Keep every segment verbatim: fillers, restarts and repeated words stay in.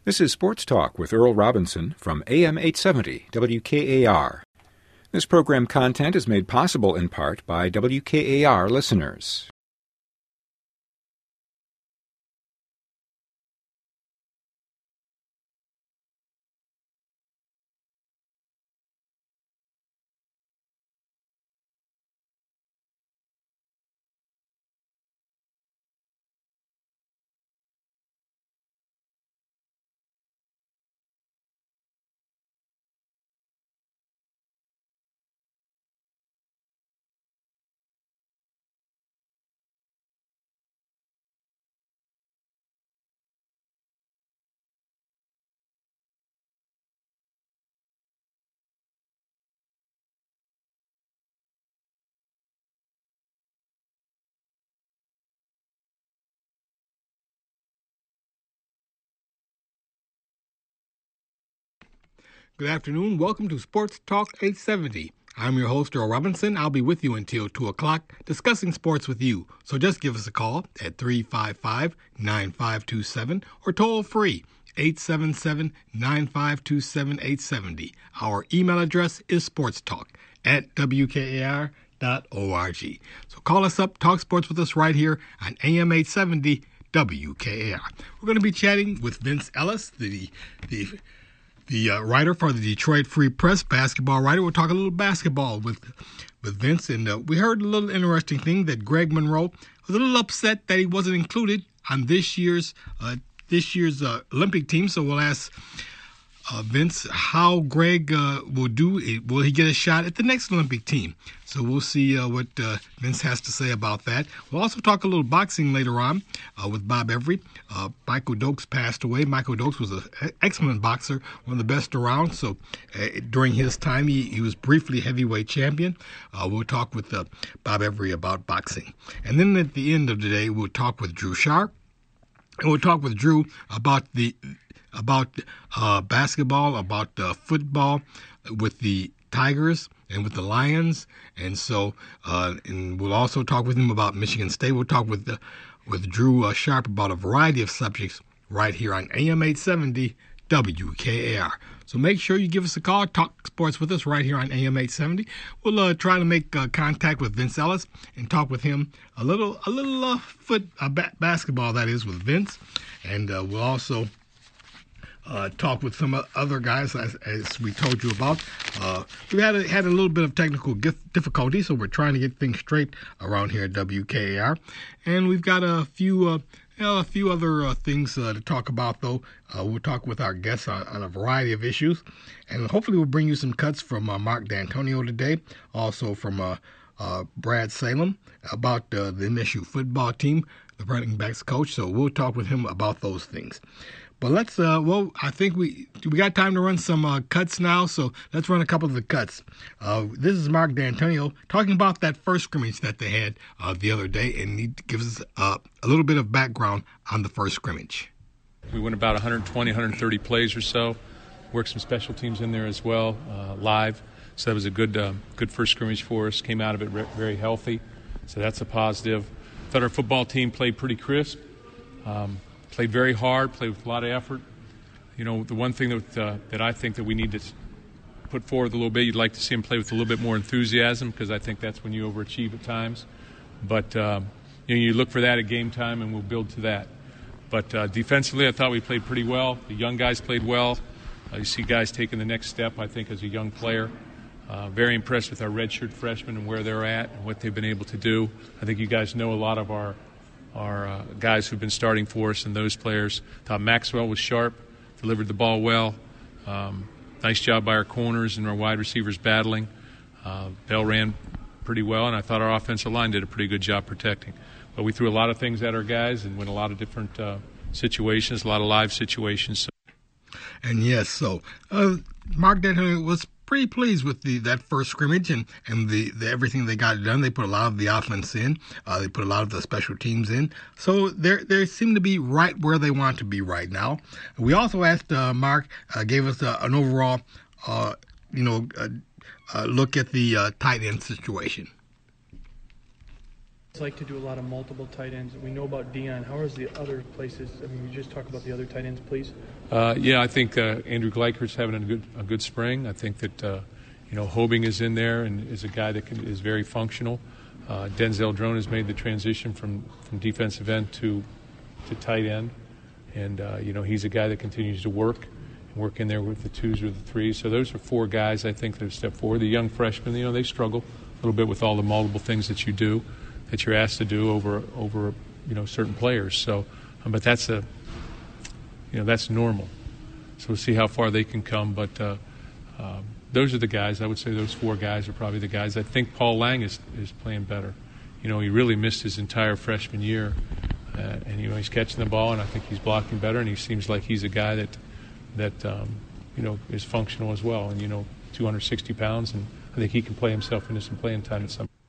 This is Sports Talk with Earl Robinson from A M eight seventy W K A R. This program content is made possible in part by W K A R listeners. Good afternoon. Welcome to Sports Talk eight seventy. I'm your host, Earl Robinson. I'll be with you until two o'clock discussing sports with you. So just give us a call at three five five, nine five two seven or toll free eight seven seven, nine five two seven, eight seven zero. Our email address is sportstalk at w k a r dot org. So call us up, talk sports with us right here on A M eight seventy W K A R. We're going to be chatting with Vince Ellis, the the The uh, writer for the Detroit Free Press, basketball writer. We'll talk a little basketball with with Vince. And uh, we heard a little interesting thing that Greg Monroe was a little upset that he wasn't included on this year's uh, this year's uh, Olympic team. So we'll ask uh, Vince how Greg uh, will do. Will he get a shot at the next Olympic team? So we'll see uh, what uh, Vince has to say about that. We'll also talk a little boxing later on uh, with Bob Every. Uh, Michael Dokes passed away. Michael Dokes was an excellent boxer, one of the best around. So uh, during his time, he, he was briefly heavyweight champion. Uh, we'll talk with uh, Bob Every about boxing. And then at the end of the day, we'll talk with Drew Sharp. And we'll talk with Drew about the about uh, basketball, about uh, football with the Tigers and with the Lions. And so, uh, and we'll also talk with him about Michigan State. We'll talk with uh, with Drew uh, Sharp about a variety of subjects right here on A M eight seventy W K A R. So make sure you give us a call, talk sports with us right here on A M eight seventy. We'll uh, try to make uh, contact with Vince Ellis and talk with him a little, a little uh, foot uh, ba- basketball, that is, with Vince. And uh, we'll also Uh, talk with some other guys, as, as we told you about. Uh, we had a, had a little bit of technical difficulty, so we're trying to get things straight around here at W K A R. And we've got a few, uh, you know, a few other uh, things uh, to talk about, though. Uh, we'll talk with our guests on, on a variety of issues, and hopefully we'll bring you some cuts from uh, Mark D'Antonio today, also from uh, uh, Brad Salem about uh, the M S U football team, the running backs coach. So we'll talk with him about those things. But let's, uh, well, I think we we got time to run some uh, cuts now, so let's run a couple of the cuts. Uh, this is Mark D'Antonio talking about that first scrimmage that they had uh, the other day, and he gives us uh, a little bit of background on the first scrimmage. We went about one twenty, one thirty plays or so, worked some special teams in there as well, uh, live. So that was a good uh, good first scrimmage for us, came out of it re- very healthy, so that's a positive. Thought our football team played pretty crisp. Um, Played very hard, played with a lot of effort. You know, the one thing that uh, that I think that we need to put forward a little bit, you'd like to see them play with a little bit more enthusiasm, because I think that's when you overachieve at times. But um, you know, you look for that at game time, and we'll build to that. But uh, defensively, I thought we played pretty well. The young guys played well. Uh, you see guys taking the next step, I think, as a young player. Uh, very impressed with our redshirt freshmen and where they're at and what they've been able to do. I think you guys know a lot of our our uh, guys who've been starting for us and those players. Thought Maxwell was sharp, delivered the ball well. Um, nice job by our corners and our wide receivers battling. Uh, Bell ran pretty well, and I thought our offensive line did a pretty good job protecting. But we threw a lot of things at our guys and went a lot of different uh, situations, a lot of live situations. So. And yes, so uh, Mark D'Antonio was pretty pleased with the that first scrimmage and, and the, the everything they got done. They put a lot of the offense in. Uh, they put a lot of the special teams in. So they they seem to be right where they want to be right now. We also asked uh, Mark, uh, gave us uh, an overall, uh, you know, uh, uh, look at the uh, tight end situation. It's like to do a lot of multiple tight ends. We know about Dion. How is the other places? I mean, you just talk about the other tight ends, please. Uh, yeah, I think uh, Andrew Gleichert's having a good a good spring. I think that uh, you know Hobing is in there and is a guy that can, is very functional. Uh, Denzel Drone has made the transition from, from defensive end to to tight end, and uh, you know he's a guy that continues to work and work in there with the twos or the threes. So those are four guys I think that have stepped forward. The young freshmen, you know, they struggle a little bit with all the multiple things that you do, that you're asked to do over over you know certain players. So, um, but that's a you know that's normal. So we'll see how far they can come. But uh, um, those are the guys. I would say those four guys are probably the guys. I think Paul Lang is is playing better. You know, he really missed his entire freshman year, uh, and you know he's catching the ball, and I think he's blocking better, and he seems like he's a guy that that um, you know is functional as well. And you know, two hundred sixty pounds, and I think he can play himself into some playing time at some.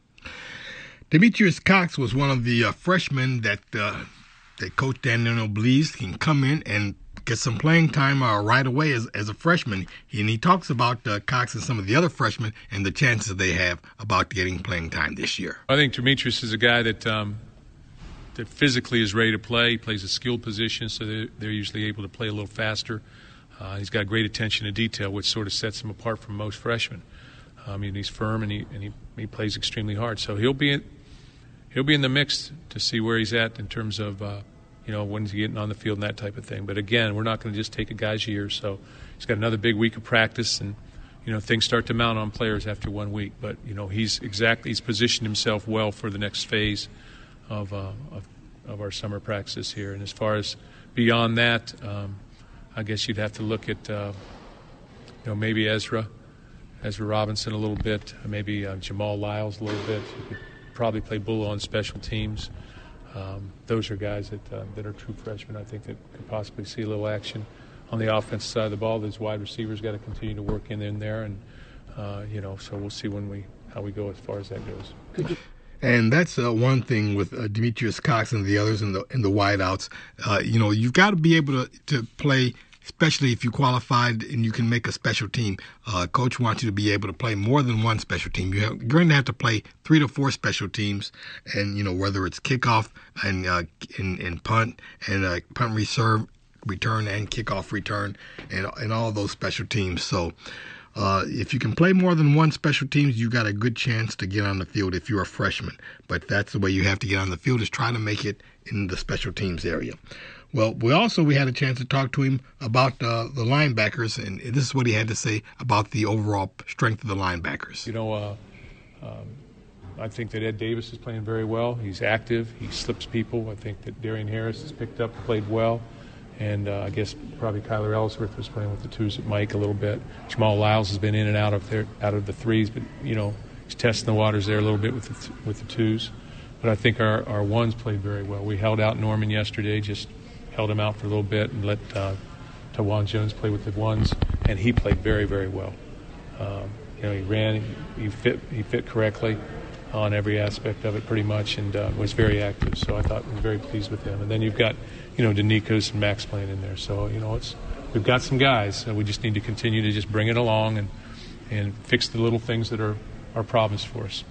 Demetrius Cox was one of the uh, freshmen that uh, that Coach Daniel believes can come in and get some playing time uh, right away as, as a freshman. And he talks about uh, Cox and some of the other freshmen and the chances they have about getting playing time this year. I think Demetrius is a guy that um, that physically is ready to play. He plays a skilled position, so they're, they're usually able to play a little faster. Uh, he's got great attention to detail, which sort of sets him apart from most freshmen. I mean, he's firm and he and he, he plays extremely hard. So he'll be in, he'll be in the mix to see where he's at in terms of uh, you know when he's getting on the field and that type of thing. But again, we're not going to just take a guy's year. So he's got another big week of practice, and you know things start to mount on players after one week. But you know he's exactly he's positioned himself well for the next phase of uh, of, of our summer practices here. And as far as beyond that, um, I guess you'd have to look at uh, you know maybe Ezra. Ezra Robinson a little bit, maybe uh, Jamal Lyles a little bit. You could probably play Bull on special teams. Um, those are guys that uh, that are true freshmen. I think that could possibly see a little action on the offensive side of the ball. Those wide receivers got to continue to work in, in there, and uh, you know, so we'll see when we how we go as far as that goes. And that's uh, one thing with uh, Demetrius Cox and the others in the in the wideouts. Uh, you know, you've got to be able to to play. Especially if you qualified and you can make a special team. Uh, coach wants you to be able to play more than one special team. You're going to have to play three to four special teams, and you know whether it's kickoff and uh, and, and punt and uh, punt reserve return and kickoff return and and all those special teams. So uh, if you can play more than one special teams, you got a good chance to get on the field if you're a freshman. But that's the way you have to get on the field, is try to make it in the special teams area. Well, we also we had a chance to talk to him about uh, the linebackers, and this is what he had to say about the overall strength of the linebackers. You know, uh, um, I think that Ed Davis is playing very well. He's active. He slips people. I think that Darian Harris has picked up and played well. And uh, I guess probably Kyler Ellsworth was playing with the twos at Mike a little bit. Jamal Lyles has been in and out of there, out of the threes, but, you know, he's testing the waters there a little bit with the, th- with the twos. But I think our, our ones played very well. We held out Norman yesterday, just held him out for a little bit and let uh, Tawan Jones play with the ones, and he played very, very well. Um, you know, he ran, he, he fit, he fit correctly on every aspect of it, pretty much, and uh, was very active. So I thought we were very pleased with him. And then you've got, you know, Denikos and Max playing in there. So you know, it's we've got some guys. So we just need to continue to just bring it along and and fix the little things that are are problems for us.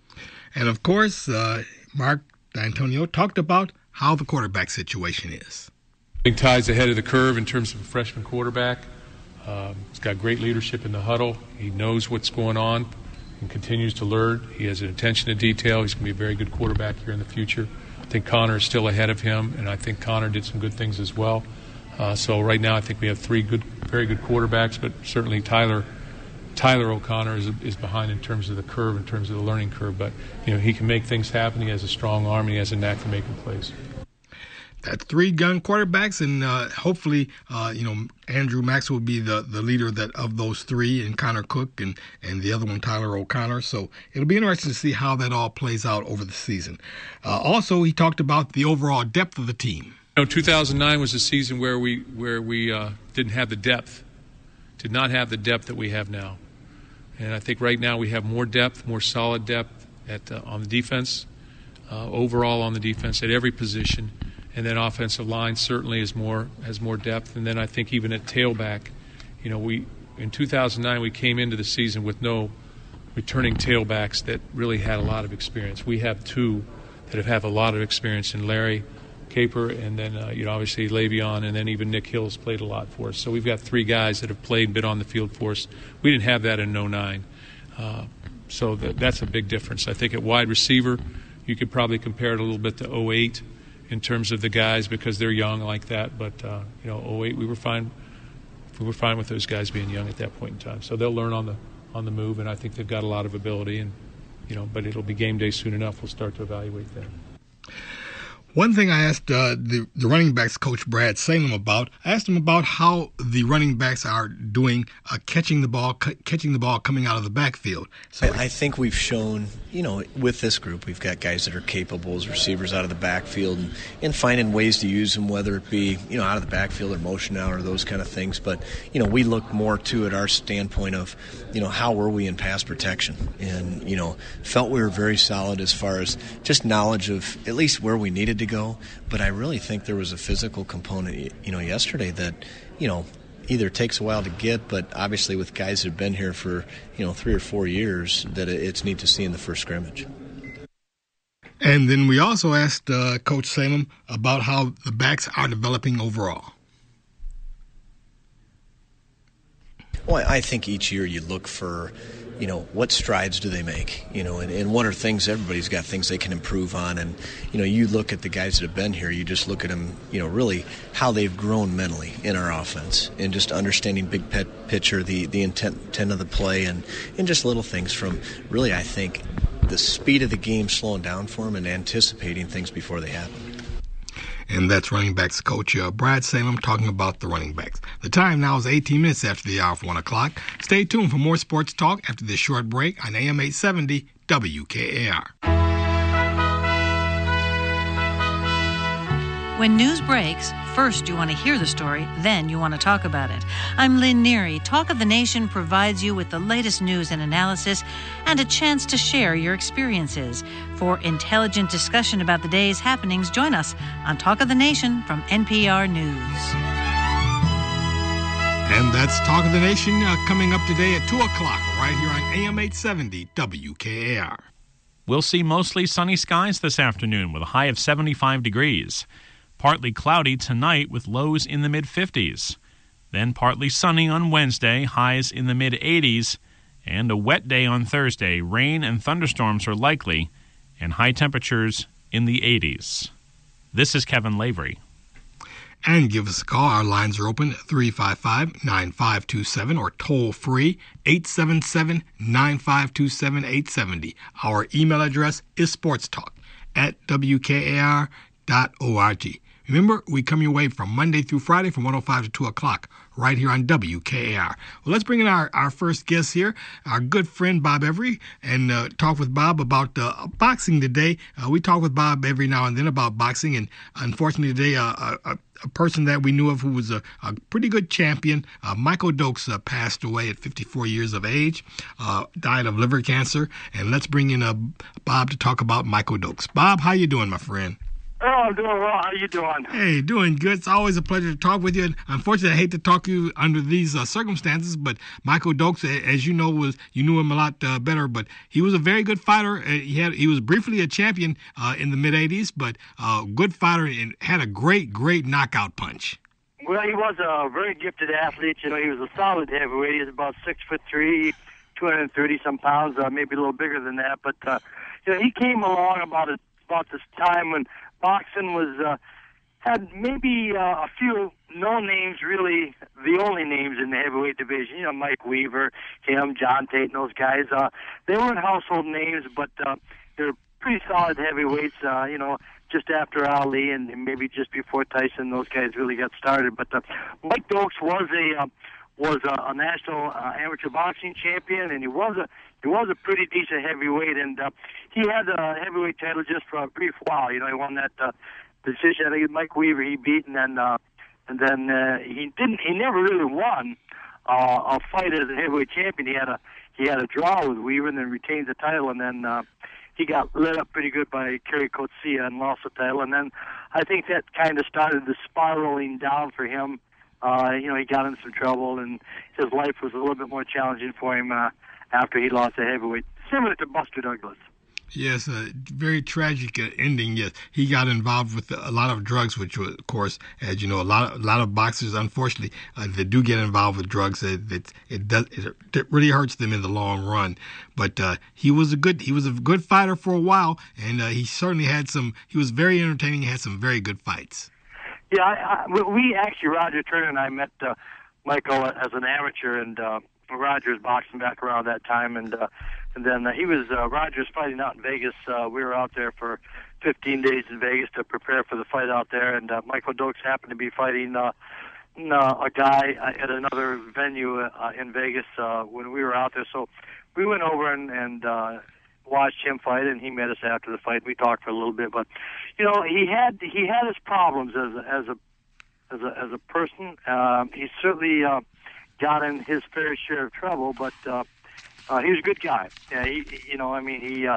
And of course, uh, Mark D'Antonio talked about how the quarterback situation is. Big Ty's ahead of the curve in terms of a freshman quarterback. Um, he's got great leadership in the huddle. He knows what's going on and continues to learn. He has an attention to detail. He's going to be a very good quarterback here in the future. I think Connor is still ahead of him, and I think Connor did some good things as well. Uh, so right now I think we have three good, very good quarterbacks, but certainly Tyler Tyler O'Connor is, is behind in terms of the curve, in terms of the learning curve. But, you know, he can make things happen. He has a strong arm, and he has a knack for making plays. That's three gun quarterbacks, and uh, hopefully, uh, you know, Andrew Max will be the, the leader that of those three, and Connor Cook, and, and the other one, Tyler O'Connor. So it'll be interesting to see how that all plays out over the season. Uh, also, he talked about the overall depth of the team. You know, two thousand nine was a season where we where we uh, didn't have the depth, did not have the depth that we have now, and I think right now we have more depth, more solid depth at uh, on the defense, uh, overall on the defense at every position. And then offensive line certainly is more has more depth. And then I think even at tailback, you know, we in two thousand nine we came into the season with no returning tailbacks that really had a lot of experience. We have two that have a lot of experience in Larry Caper, and then uh, you know obviously Le'Veon, and then even Nick Hill's played a lot for us. So we've got three guys that have played, been on the field for us. We didn't have that in oh nine, uh, so that, that's a big difference. I think at wide receiver, you could probably compare it a little bit to oh eight in terms of the guys because they're young like that. But uh, you know, oh eight we were fine. We were fine with those guys being young at that point in time. So they'll learn on the on the move, and I think they've got a lot of ability. And you know, but it'll be game day soon enough. We'll start to evaluate that. One thing I asked uh, the, the running backs coach Brad Salem about, I asked him about how the running backs are doing uh, catching the ball, c- catching the ball coming out of the backfield. So I, I think we've shown, you know, with this group, we've got guys that are capable as receivers out of the backfield and, and finding ways to use them, whether it be, you know, out of the backfield or motion out or those kind of things. But, you know, we look more to at our standpoint of, you know, how were we in pass protection? And, you know, felt we were very solid as far as just knowledge of at least where we needed to go. But I really think there was a physical component, you know, yesterday that, you know, either takes a while to get, but obviously with guys that have been here for, you know, three or four years, that it's neat to see in the first scrimmage. And then we also asked uh, Coach Salem about how the backs are developing overall. Well, I think each year you look for, you know, what strides do they make, you know, and, and what are things, everybody's got things they can improve on. And, you know, you look at the guys that have been here, you just look at them, you know, really how they've grown mentally in our offense and just understanding big pet picture, the, the intent, intent of the play, and, and just little things from really, I think, the speed of the game slowing down for them and anticipating things before they happen. And that's running backs coach uh, Brad Salem talking about the running backs. The time now is eighteen minutes after the hour of one o'clock. Stay tuned for more sports talk after this short break on A M eight seventy W K A R. When news breaks, first you want to hear the story, then you want to talk about it. I'm Lynn Neary. Talk of the Nation provides you with the latest news and analysis and a chance to share your experiences. For intelligent discussion about the day's happenings, join us on Talk of the Nation from N P R News. And that's Talk of the Nation uh, coming up today at two o'clock right here on A M eight seventy W K A R. We'll see mostly sunny skies this afternoon with a high of seventy-five degrees. Partly cloudy tonight with lows in the mid-fifties. Then partly sunny on Wednesday, highs in the mid-eighties. And a wet day on Thursday. Rain and thunderstorms are likely, and high temperatures in the eighties. This is Kevin Lavery. And give us a call. Our lines are open at three five five, nine five two seven or toll free eight seven seven, nine five two seven, eight seven zero. Our email address is sportstalk at W K A R dot org. Remember, we come your way from Monday through Friday from one oh five to two o'clock right here on W K A R. Well, let's bring in our, our first guest here, our good friend Bob Every, and uh, talk with Bob about uh, boxing today. Uh, we talk with Bob every now and then about boxing, and unfortunately today uh, a, a person that we knew of who was a, a pretty good champion, uh, Michael Dokes, uh, passed away at fifty-four years of age, uh, died of liver cancer. And let's bring in uh, Bob to talk about Michael Dokes. Bob, how you doing, my friend? Oh, I'm doing well. How you doing? Hey, doing good. It's always a pleasure to talk with you. And unfortunately, I hate to talk to you under these uh, circumstances, but Michael Dokes, as you know, was you knew him a lot uh, better, but he was a very good fighter. Uh, he had he was briefly a champion uh, in the mid-eighties, but uh, good fighter and had a great, great knockout punch. Well, he was a very gifted athlete. You know, he was a solid heavyweight. He was about six foot three, two hundred thirty some pounds, uh, maybe a little bigger than that. But uh, you know, he came along about a, about this time when boxing was uh, had maybe uh, a few no names, really the only names in the heavyweight division. You know, Mike Weaver, him, John Tate, and those guys. Uh, they weren't household names, but uh, they're pretty solid heavyweights. Uh, you know, just after Ali and maybe just before Tyson, those guys really got started. But uh, Mike Dokes was a uh, was a, a national uh, amateur boxing champion, and he was a he was a pretty decent heavyweight, and uh, he had the heavyweight title just for a brief while. You know, he won that uh, decision. I think Mike Weaver he beat, and then uh, and then uh, he didn't. He never really won uh, a fight as a heavyweight champion. He had a he had a draw with Weaver, and then retained the title, and then uh, he got lit up pretty good by Kerry Coetzee and lost the title. And then I think that kind of started the spiraling down for him. Uh, you know, he got into some trouble, and his life was a little bit more challenging for him uh, after he lost the heavyweight, similar to Buster Douglas. Yes, a very tragic uh, ending. Yes, he got involved with a lot of drugs, which, was, of course, as you know, a lot of, a lot of boxers, unfortunately, uh, they do get involved with drugs. It, it, it does it, it really hurts them in the long run. But uh, he was a good he was a good fighter for a while, and uh, he certainly had some. He was very entertaining. He had some very good fights. Yeah, I, I, we actually Roger Turner and I met uh, Michael as an amateur, and uh, Roger was boxing back around that time, and. Uh, And then uh, he was, uh, Roger's fighting out in Vegas. Uh, we were out there for fifteen days in Vegas to prepare for the fight out there. And uh, Michael Dokes happened to be fighting uh, a guy at another venue uh, in Vegas uh, when we were out there. So we went over and, and uh, watched him fight, and he met us after the fight. We talked for a little bit. But, you know, he had he had his problems as a, as a, as a, as a person. Uh, he certainly uh, got in his fair share of trouble, but... Uh, Uh, he was a good guy. Yeah, he, you know, I mean, he uh,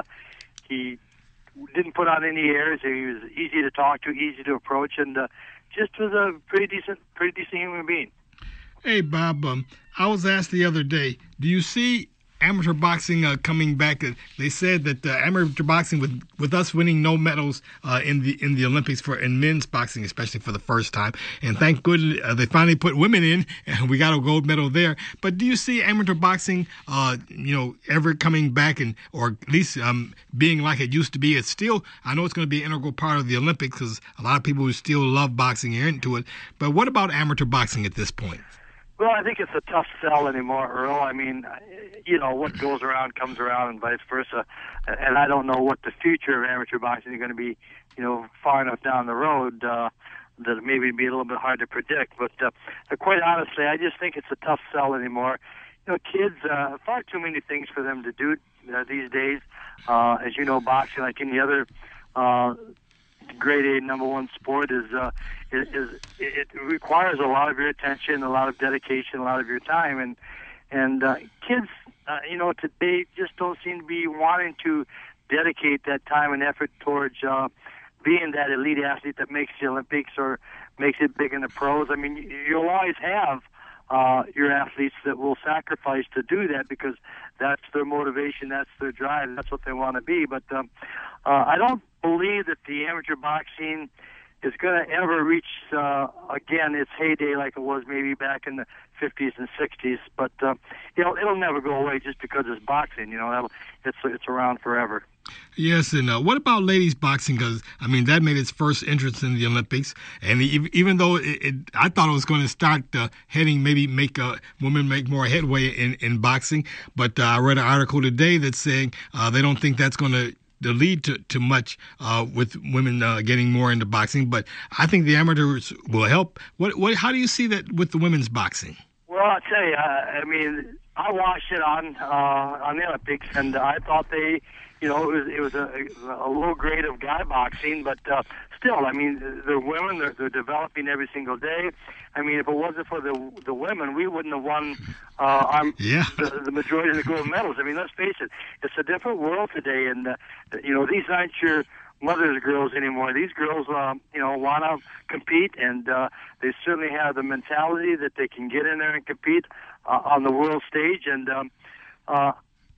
he didn't put on any airs. He was easy to talk to, easy to approach, and uh, just was a pretty decent, pretty decent human being. Hey, Bob, um, I was asked the other day, do you see amateur boxing uh, coming back? Uh, they said that uh, amateur boxing, with with us winning no medals uh, in the in the Olympics for in men's boxing, especially for the first time, and thank goodness uh, they finally put women in, and we got a gold medal there. But do you see amateur boxing, uh, you know, ever coming back, and or at least um, being like it used to be? It's still, I know it's going to be an integral part of the Olympics because a lot of people who still love boxing are into it. But what about amateur boxing at this point? Well, I think it's a tough sell anymore, Earl. I mean, you know, what goes around comes around and vice versa. And I don't know what the future of amateur boxing is going to be, you know, far enough down the road uh, that it maybe be a little bit hard to predict. But uh, quite honestly, I just think it's a tough sell anymore. You know, kids, uh, far too many things for them to do uh, these days. Uh, as you know, boxing, like any other uh, grade A number one sport, is uh, is, is it requires a lot of your attention, a lot of dedication, a lot of your time, and and uh, kids, uh, you know, today just don't seem to be wanting to dedicate that time and effort towards uh, being that elite athlete that makes the Olympics or makes it big in the pros. I mean, you'll always have uh, your athletes that will sacrifice to do that because that's their motivation, that's their drive, that's what they want to be. But um, uh, I don't believe that the amateur boxing is going to ever reach, uh, again, its heyday like it was maybe back in the fifties and sixties. But, uh, you know, it'll never go away just because it's boxing. You know, that'll, it's it's around forever. Yes, and uh, what about ladies boxing? Because, I mean, that made its first entrance in the Olympics. And even though it, it, I thought it was going to start uh, heading, maybe make uh, women make more headway in, in boxing. But uh, I read an article today that's saying uh, they don't think that's going to to lead to, to much uh, with women uh, getting more into boxing, but I think the amateurs will help. What, what, how do you see that with the women's boxing? Well, I'll tell you, uh, I mean, I watched it on uh, on the Olympics, and I thought they, you know, it was it was a, a low grade of guy boxing, but uh, still, I mean, the women, they're, they're developing every single day. I mean, if it wasn't for the the women, we wouldn't have won uh, our, yeah. the, the majority of the gold medals. I mean, let's face it, it's a different world today, and, uh, you know, these aren't your mother's girls anymore. These girls, um, you know, want to compete, and uh, they certainly have the mentality that they can get in there and compete uh, on the world stage. And um, uh,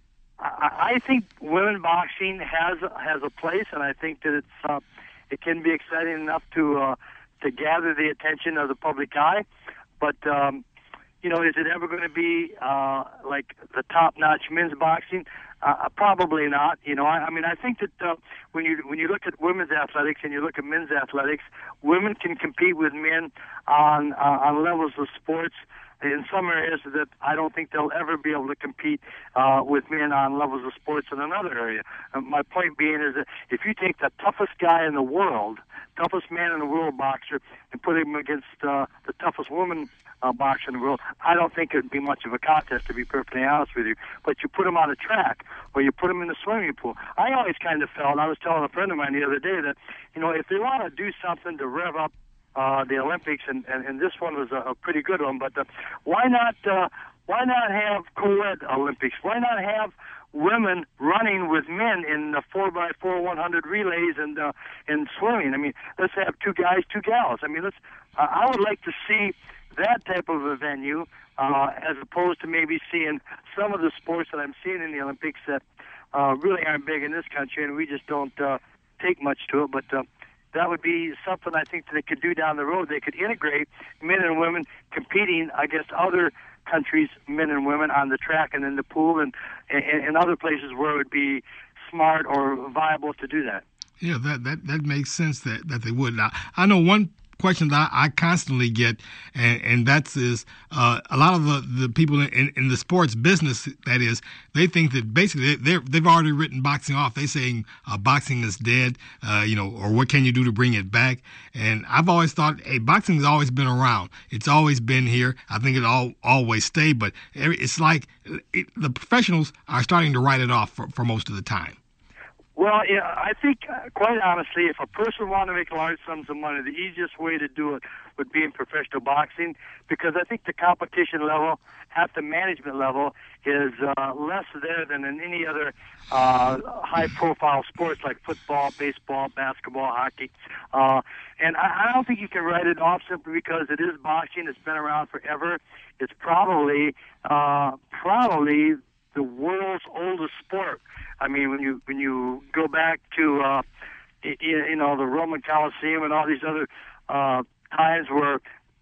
I, I think women boxing has has a place, and I think that it's uh, it can be exciting enough to uh, to gather the attention of the public eye. But um, you know, is it ever going to be uh, like the top-notch men's boxing? Uh, probably not. You know, I, I mean, I think that uh, when you when you look at women's athletics and you look at men's athletics, women can compete with men on uh, on levels of sports in some areas that I don't think they'll ever be able to compete uh, with men on levels of sports in another area. Uh, my point being is that if you take the toughest guy in the world, toughest man in the world boxer, and put him against uh, the toughest woman uh, boxer in the world, I don't think it would be much of a contest, to be perfectly honest with you. But you put him on a track, or you put him in the swimming pool. I always kind of felt, I was telling a friend of mine the other day that, you know, if they want to do something to rev up uh, the Olympics, and, and, and this one was a, a pretty good one, but uh, why not uh, why not have co-ed Olympics? Why not have women running with men in the four by four one hundred relays and uh, and swimming? I mean, let's have two guys, two gals. I mean, let's. Uh, I would like to see that type of a venue, uh, as opposed to maybe seeing some of the sports that I'm seeing in the Olympics that uh, really aren't big in this country, and we just don't uh, take much to it. But uh, that would be something I think that they could do down the road. They could integrate men and women competing against other countries, men and women, on the track and in the pool and, and, and other places where it would be smart or viable to do that. Yeah, that, that, that makes sense that, that they would. Now, I know one question that I, I constantly get, and, and that's is uh, a lot of the, the people in, in the sports business, that is, they think that basically they're, they've already written boxing off. They're saying uh, boxing is dead, uh, you know, or what can you do to bring it back? And I've always thought, hey, boxing has always been around. It's always been here. I think it'll all, always stay, but it's like it, the professionals are starting to write it off for, for most of the time. Well, yeah, I think, uh, quite honestly, if a person wanted to make large sums of money, the easiest way to do it would be in professional boxing, because I think the competition level at the management level is uh, less there than in any other uh, high-profile sports like football, baseball, basketball, hockey. Uh, and I, I don't think you can write it off simply because it is boxing. It's been around forever. It's probably uh, probably the world's oldest sport. I mean, when you when you go back to uh, you, you know the Roman Colosseum and all these other uh, times where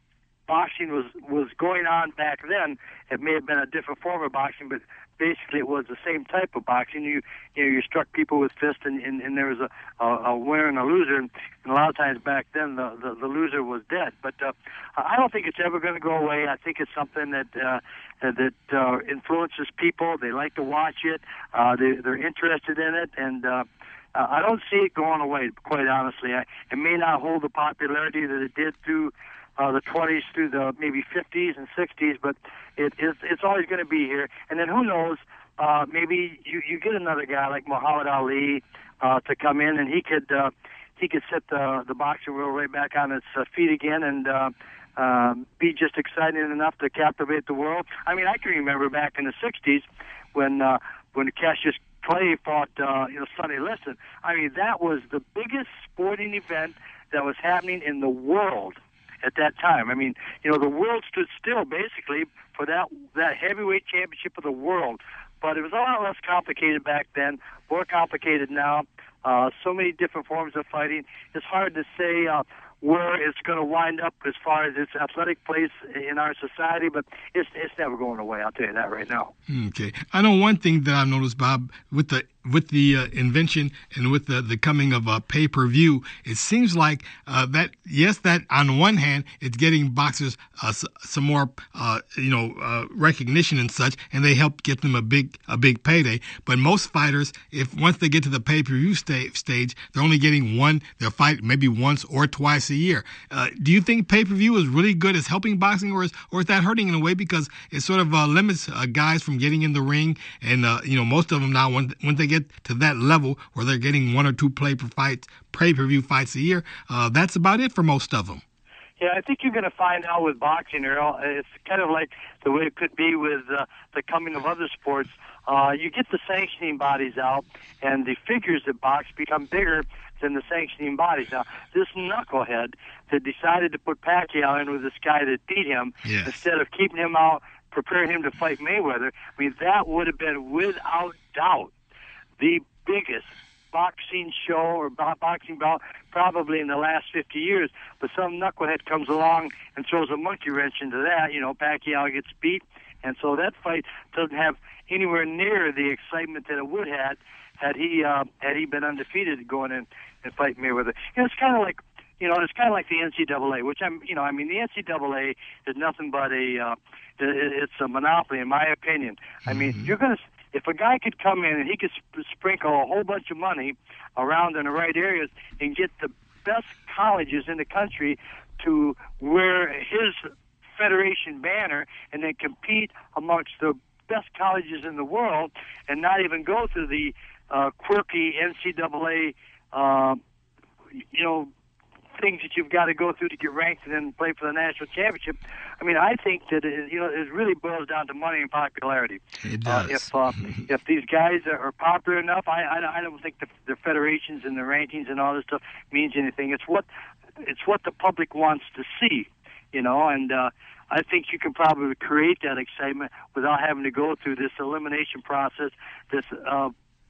boxing was was going on back then, it may have been a different form of boxing, but basically it was the same type of boxing. You you know you struck people with fists, and, and, and there was a, a, a winner and a loser. And a lot of times back then, the the, the loser was dead. But uh, I don't think it's ever going to go away. I think it's something that uh, that uh, influences people. They like to watch it. Uh, they they're interested in it, and uh, I don't see it going away. Quite honestly, I, it may not hold the popularity that it did through Uh, the twenties through the maybe fifties and sixties, but it, it's, it's always going to be here. And then who knows, uh, maybe you, you get another guy like Muhammad Ali uh, to come in, and he could uh, he could set the, the boxing world right back on its uh, feet again and uh, uh, be just exciting enough to captivate the world. I mean, I can remember back in the sixties when uh, when Cassius Clay fought uh, you know Sonny Liston. I mean, that was the biggest sporting event that was happening in the world at that time. I mean, you know, the world stood still basically for that that heavyweight championship of the world. But it was a lot less complicated back then, more complicated now. Uh, so many different forms of fighting. It's hard to say uh, where it's going to wind up as far as its athletic place in our society, but it's it's never going away. I'll tell you that right now. Okay. I know one thing that I've noticed, Bob, with the with the uh, invention and with the, the coming of uh, pay-per-view, it seems like uh, that, yes, that on one hand, it's getting boxers uh, s- some more, uh, you know, uh, recognition and such, and they help get them a big a big payday. But most fighters, if once they get to the pay-per-view sta- stage, they're only getting one, they'll fight maybe once or twice a year. Uh, do you think pay-per-view is really good as helping boxing, or is, or is that hurting in a way because it sort of uh, limits uh, guys from getting in the ring? And, uh, you know, most of them now, when, when they get to that level where they're getting one or two play per fight, pay-per-view fights a year, uh, that's about it for most of them. Yeah, I think you're going to find out with boxing, Earl. It's kind of like the way it could be with uh, the coming of other sports. Uh, you get the sanctioning bodies out, and the figures that box become bigger than the sanctioning bodies. Now, this knucklehead that decided to put Pacquiao in with this guy that beat him, yes, instead of keeping him out, preparing him to fight Mayweather, I mean, that would have been without doubt the biggest boxing show or boxing bout probably in the last fifty years. But some knucklehead comes along and throws a monkey wrench into that. You know, Pacquiao gets beat, and so that fight doesn't have anywhere near the excitement that it would have had he uh, had he been undefeated going in and fight Mayweather. You know, it's kind of like you know, it's kind of like the N C double A, which I'm, you know, I mean, the N C double A is nothing but a, uh, it's a monopoly, in my opinion. I mm-hmm. mean, you're going to. If a guy could come in and he could sp- sprinkle a whole bunch of money around in the right areas and get the best colleges in the country to wear his federation banner and then compete amongst the best colleges in the world and not even go through the uh, quirky N C double A, uh, you know, things that you've got to go through to get ranked and then play for the national championship. I mean, I think that it, you know it really boils down to money and popularity. It does. Uh, if uh, if these guys are popular enough, I I, I don't think the, the federations and the rankings and all this stuff means anything. It's what it's what the public wants to see, you know. And uh, I think you can probably create that excitement without having to go through this elimination process, this uh,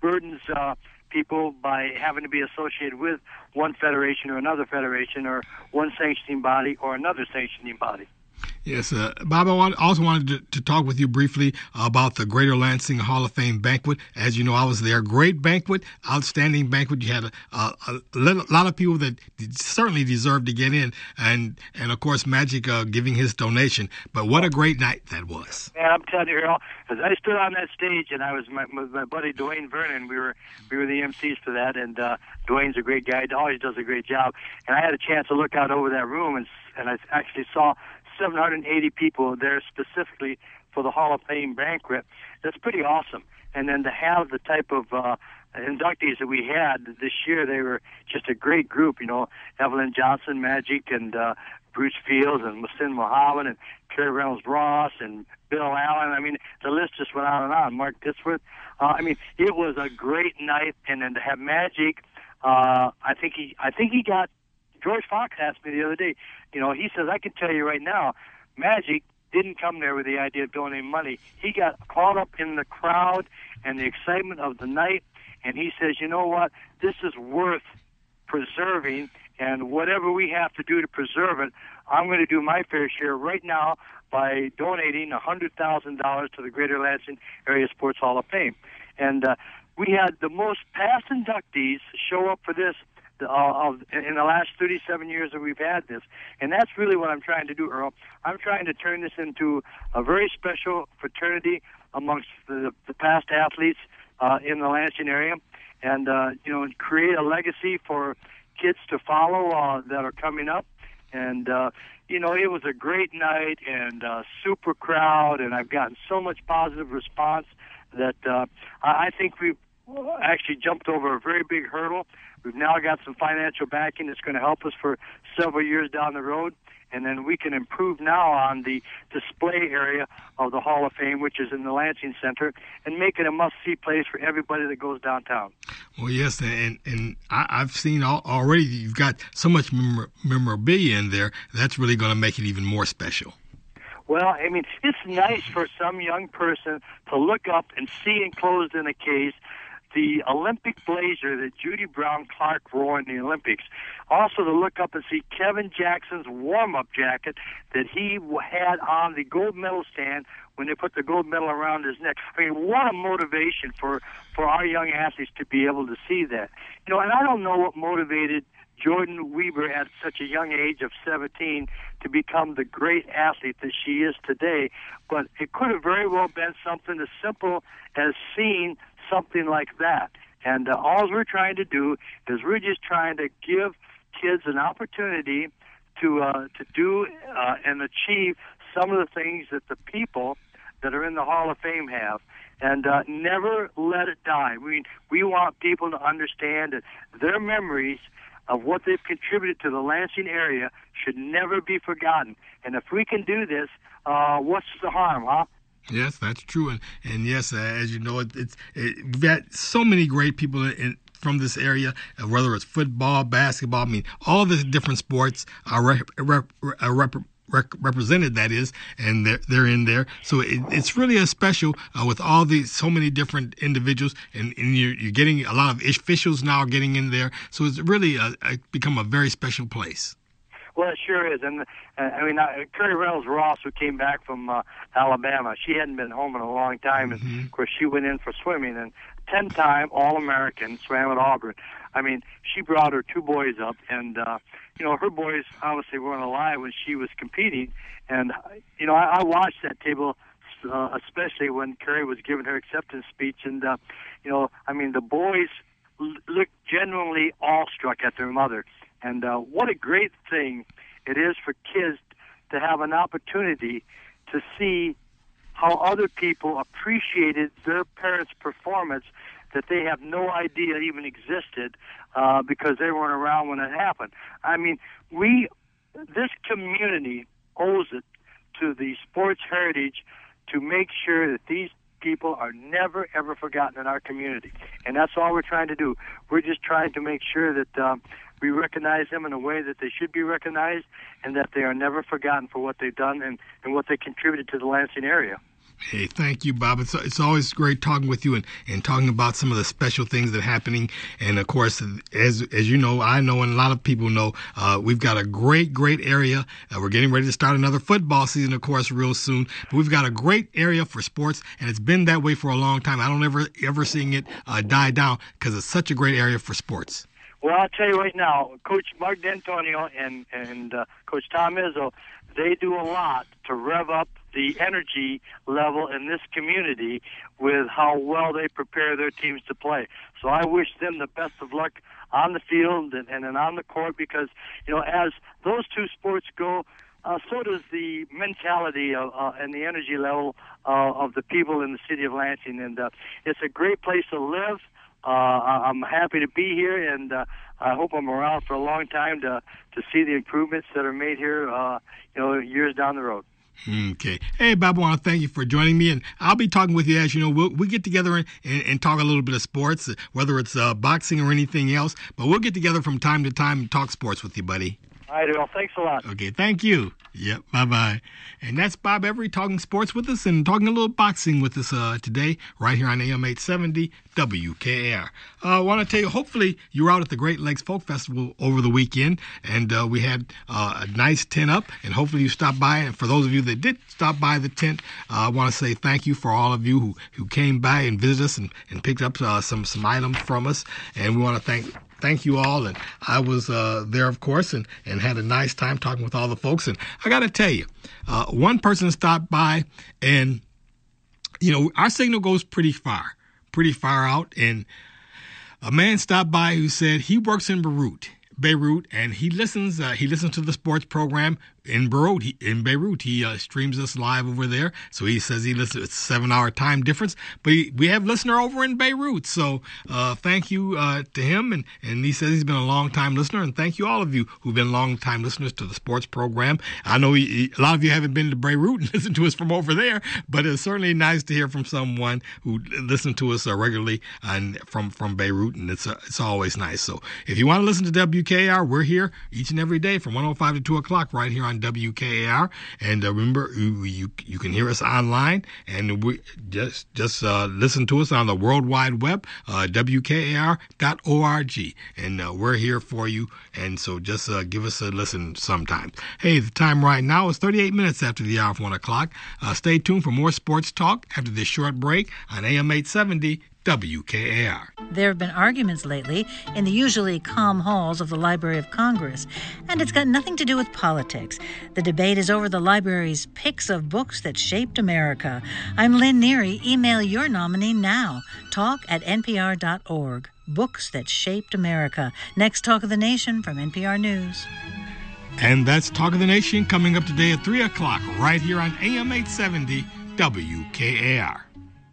burdens uh, people by having to be associated with one federation or another federation or one sanctioning body or another sanctioning body. Yes, uh, Bob, I want, also wanted to, to talk with you briefly about the Greater Lansing Hall of Fame banquet. As you know, I was there. Great banquet, outstanding banquet. You had a, a, a lot of people that certainly deserved to get in, and, and of course, Magic uh, giving his donation. But what a great night that was. Man, I'm telling you, Earl, as I stood on that stage, and I was my, with my buddy Dwayne Vernon. We were we were the M Cs for that, and uh, Dwayne's a great guy. Always does a great job. And I had a chance to look out over that room, and and I actually saw seven hundred eighty people there specifically for the Hall of Fame banquet. That's pretty awesome. And then to have the type of uh, inductees that we had this year, they were just a great group. You know, Evelyn Johnson, Magic, and uh, Bruce Fields, and Muhsin Muhammad, and Kerry Reynolds Ross, and Bill Allen. I mean, the list just went on and on. Mark Disworth. Uh, I mean, it was a great night. And then to have Magic, uh, I think he, I think he got. George Fox asked me the other day, you know, he says, I can tell you right now, Magic didn't come there with the idea of donating money. He got caught up in the crowd and the excitement of the night, and he says, you know what, this is worth preserving, and whatever we have to do to preserve it, I'm going to do my fair share right now by donating one hundred thousand dollars to the Greater Lansing Area Sports Hall of Fame. And uh, we had the most past inductees show up for this Uh, of in the last thirty-seven years that we've had this. And that's really what I'm trying to do, Earl. I'm trying to turn this into a very special fraternity amongst the, the past athletes uh, in the Lansing area, and uh, you know, create a legacy for kids to follow uh, that are coming up. And uh, you know, it was a great night and uh, super crowd, and I've gotten so much positive response that uh, I think we've actually jumped over a very big hurdle. We've now got some financial backing that's going to help us for several years down the road, and then we can improve now on the display area of the Hall of Fame, which is in the Lansing Center, and make it a must-see place for everybody that goes downtown. Well, yes, and and I, I've seen all, already you've got so much memor- memorabilia in there. That's really going to make it even more special. Well, I mean, it's nice for some young person to look up and see enclosed in a case the Olympic blazer that Judy Brown Clark wore in the Olympics. Also to look up and see Kevin Jackson's warm-up jacket that he had on the gold medal stand when they put the gold medal around his neck. I mean, what a motivation for, for our young athletes to be able to see that. You know, and I don't know what motivated Jordan Weber at such a young age of seventeen to become the great athlete that she is today, but it could have very well been something as simple as seeing something like that. And uh, all we're trying to do is we're just trying to give kids an opportunity to uh, to do uh, and achieve some of the things that the people that are in the Hall of Fame have, and uh, never let it die. We we want people to understand that their memories of what they've contributed to the Lansing area should never be forgotten. And if we can do this, uh, what's the harm, huh? Yes, that's true, and and yes, uh, as you know, it, it's it, we've got so many great people in, from this area, uh, whether it's football, basketball. I mean, all the different sports are rep, rep, rep, rep, represented. That is, and they're they're in there. So it, it's really a special uh, with all these so many different individuals, and, and you're, you're getting a lot of officials now getting in there. So it's really a, a, become a very special place. Well, it sure is. And, uh, I mean, uh, Kerry Reynolds Ross, who came back from uh, Alabama, she hadn't been home in a long time. And, Mm-hmm. of course, she went in for swimming. And ten-time All-American, swam at Auburn. I mean, she brought her two boys up. And, uh, you know, her boys obviously weren't alive when she was competing. And, you know, I, I watched that table, uh, especially when Kerry was giving her acceptance speech. And, uh, you know, I mean, the boys l- looked genuinely awestruck at their mother. And uh, what a great thing it is for kids to have an opportunity to see how other people appreciated their parents' performance that they have no idea even existed uh, because they weren't around when it happened. I mean, we, this community owes it to the sports heritage to make sure that these people are never, ever forgotten in our community. And that's all we're trying to do. We're just trying to make sure that um, we recognize them in a way that they should be recognized and that they are never forgotten for what they've done and, and what they contributed to the Lansing area. Hey, thank you, Bob. It's it's always great talking with you and, and talking about some of the special things that are happening. And, of course, as as you know, I know, and a lot of people know, uh, we've got a great, great area. Uh, we're getting ready to start another football season, of course, real soon. But we've got a great area for sports, and it's been that way for a long time. I don't ever, ever seeing it uh, die down because it's such a great area for sports. Well, I'll tell you right now, Coach Mark D'Antonio and, and uh, Coach Tom Izzo, they do a lot to rev up the energy level in this community with how well they prepare their teams to play. So I wish them the best of luck on the field and, and on the court because, you know, as those two sports go, uh, so does the mentality of, uh, and the energy level uh, of the people in the city of Lansing. And uh, it's a great place to live. Uh, I'm happy to be here, and uh, I hope I'm around for a long time to, to see the improvements that are made here, uh, you know, years down the road. Okay. Hey, Bob, I want to thank you for joining me, and I'll be talking with you as you know. We'll, we get together and, and, and talk a little bit of sports, whether it's uh, boxing or anything else, but we'll get together from time to time and talk sports with you, buddy. I do. Thanks a lot. Okay, thank you. Yep, bye-bye. And that's Bob Every talking sports with us and talking a little boxing with us uh, today right here on A M eight seventy W K A R. Uh, I want to tell you, hopefully you were out at the Great Lakes Folk Festival over the weekend, and uh, we had uh, a nice tent up, and hopefully you stopped by. And for those of you that did stop by the tent, uh, I want to say thank you for all of you who, who came by and visited us and, and picked up uh, some, some items from us. And we want to thank Thank you all, and I was uh, there, of course, and, and had a nice time talking with all the folks. And I got to tell you, uh, one person stopped by, and, you know, our signal goes pretty far, pretty far out. And a man stopped by who said he works in Beirut, Beirut, and he listens. Uh, he listens to the sports program in Beirut. He, in Beirut, he uh, streams us live over there. So he says he listens. It's a seven-hour time difference, but he, we have listener over in Beirut. So uh, thank you uh, to him, and and he says he's been a long-time listener. And thank you all of you who've been long-time listeners to the sports program. I know he, he, a lot of you haven't been to Beirut and listened to us from over there, but it's certainly nice to hear from someone who listens to us uh, regularly and from from Beirut, and it's uh, it's always nice. So if you want to listen to W K A R, we're here each and every day from one oh five to two o'clock right here on W K A R. And uh, remember, you, you you can hear us online, and we just just uh, listen to us on the World Wide Web, uh, W K A R dot org, and uh, we're here for you. And so just uh, give us a listen sometime. Hey, the time right now is thirty-eight minutes after the hour of one o'clock. Uh, stay tuned for more sports talk after this short break on A M eight seventy W K A R. There have been arguments lately in the usually calm halls of the Library of Congress, and it's got nothing to do with politics. The debate is over the library's picks of books that shaped America. I'm Lynn Neary. Email your nominee now. Talk at N P R dot org. Books that shaped America. Next Talk of the Nation from N P R News. And that's Talk of the Nation coming up today at three o'clock right here on A M eight seventy W K A R.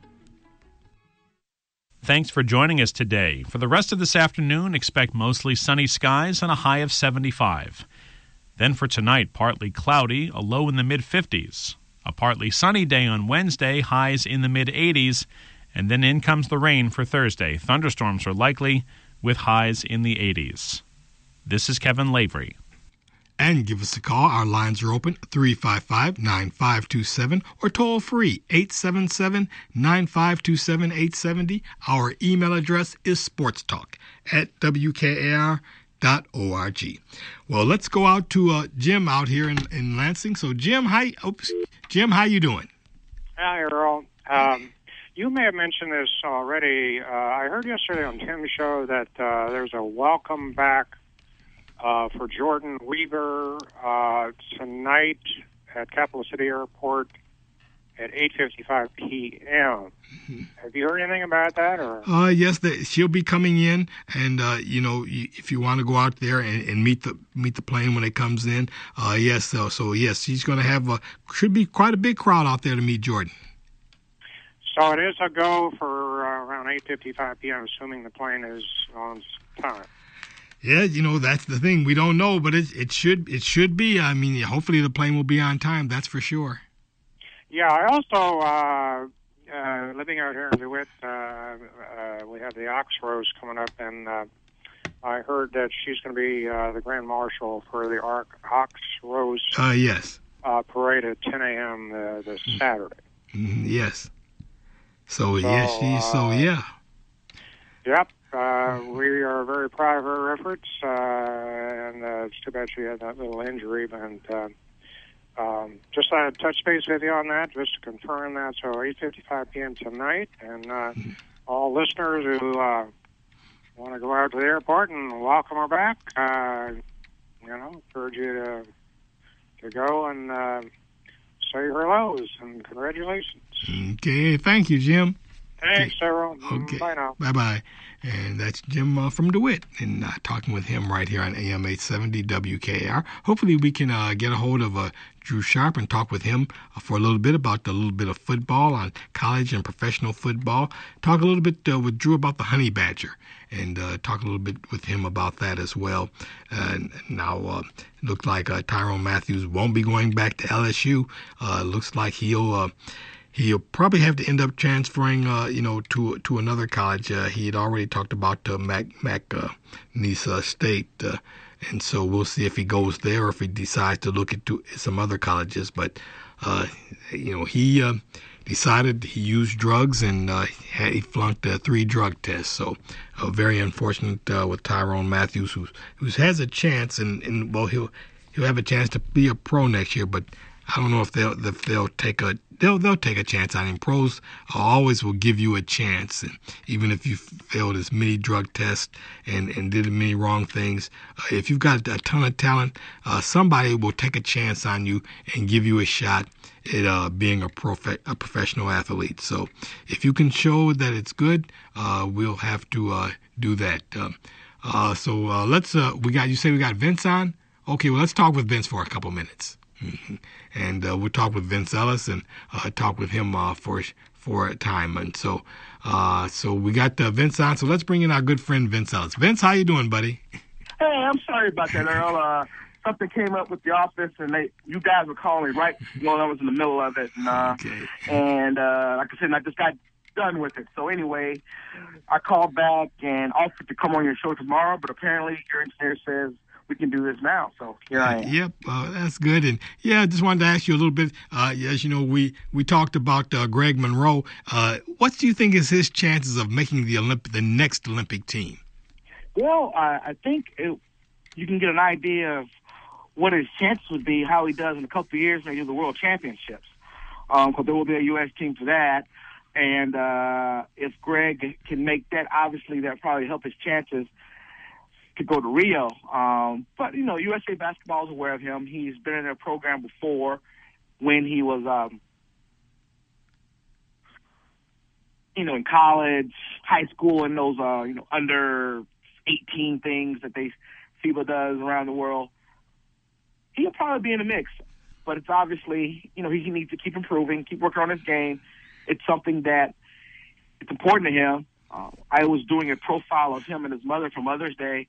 Thanks for joining us today. For the rest of this afternoon, expect mostly sunny skies and a high of seventy-five. Then for tonight, partly cloudy, a low in the mid-fifties. A partly sunny day on Wednesday, highs in the mid-eighties. And then in comes the rain for Thursday. Thunderstorms are likely, with highs in the eighties. This is Kevin Lavery. And give us a call. Our lines are open, three five five, nine five two seven, or toll free, eight seven seven, nine five two seven, eight seven zero. Our email address is sportstalk at W K A R dot org. Well, let's go out to uh, Jim out here in, in Lansing. So, Jim, how, oops, Jim, how you doing? Hi, Earl. Um, you may have mentioned this already. Uh, I heard yesterday on Tim's show that uh, there's a welcome back Uh, for Jordan Weaver uh, tonight at Capital City Airport at eight fifty-five p.m. Mm-hmm. Have you heard anything about that? Or uh, yes, the, she'll be coming in, and uh, you know, if you want to go out there and, and meet the meet the plane when it comes in, uh, yes, so, so yes, she's going to have a should be quite a big crowd out there to meet Jordan. So it is a go for uh, around eight fifty-five p.m., assuming the plane is on time. Yeah, you know, that's the thing. We don't know, but it it should it should be. I mean, hopefully the plane will be on time. That's for sure. Yeah, I also, uh, uh, living out here in DeWitt, uh, uh, we have the Ox Rose coming up, and uh, I heard that she's going to be uh, the Grand Marshal for the Ox Rose uh, yes. uh, parade at ten a.m. Uh, this Saturday. Mm, yes. So, so yes, she, uh, so yeah. Yep. Uh, we are very proud of her efforts, uh, and uh, it's too bad she had that little injury. But uh, um, just uh, touch base with you on that, just to confirm that. So eight fifty-five p.m. tonight, and uh, all listeners who uh, want to go out to the airport and welcome her back, uh, you know, encourage you to to go and uh, say your hellos and congratulations. Okay, thank you, Jim. Thanks, okay. everyone. Okay. Bye now. Bye-bye. And that's Jim uh, from DeWitt, and uh, talking with him right here on A M eight seventy W K A R. Hopefully we can uh, get a hold of uh, Drew Sharp and talk with him uh, for a little bit about the little bit of football on college and professional football. Talk a little bit uh, with Drew about the Honey Badger, and uh, talk a little bit with him about that as well. Uh, now, uh, it looks like uh, Tyrone Matthews won't be going back to L S U. Uh, looks like he'll... Uh, He'll probably have to end up transferring, uh, you know, to to another college. Uh, he had already talked about uh, Mac Mac uh, Nisa State, uh, and so we'll see if he goes there or if he decides to look into some other colleges. But uh, you know, he uh, decided he used drugs and uh, he flunked uh, three drug tests. So uh, very unfortunate uh, with Tyrone Matthews, who who has a chance, and, and well, he'll he'll have a chance to be a pro next year, but I don't know if they'll if they'll take a they'll they'll take a chance on him. Pros always will give you a chance, and even if you failed as many drug tests and, and did many wrong things, uh, if you've got a ton of talent, uh, somebody will take a chance on you and give you a shot at uh, being a prof- a professional athlete. So if you can show that it's good, uh, we'll have to uh, do that. Um, uh, so uh, let's uh, we got you say we got Vince on. Okay, well let's talk with Vince for a couple minutes. Mm-hmm. And uh, we'll talk with Vince Ellis and uh, talk with him uh, for for a time. And so, uh, so we got uh, Vince on. So let's bring in our good friend Vince Ellis. Vince, how you doing, buddy? Hey, I'm sorry about that, Earl. Uh, something came up with the office, and they you guys were calling me right when I was in the middle of it. And, uh, okay. and uh, like I said, I just got done with it. So anyway, I called back and offered to come on your show tomorrow, but apparently your engineer says we can do this now, so here I am. Yep, uh, that's good. And yeah, I just wanted to ask you a little bit. Uh, as you know, we we talked about uh, Greg Monroe. Uh, what do you think is his chances of making the Olymp- the next Olympic team? Well, I, I think it, you can get an idea of what his chances would be, how he does in a couple of years, maybe the World Championships, because um, there will be a U S team for that. And uh, if Greg can make that, obviously that probably help his chances to go to Rio. Um, but, you know, U S A Basketball is aware of him. He's been in their program before when he was, um, you know, in college, high school, and those, uh, you know, under eighteen things that they FIBA does around the world. He'll probably be in the mix. But it's obviously, you know, he needs to keep improving, keep working on his game. It's something that it's important to him. Uh, I was doing a profile of him and his mother for Mother's Day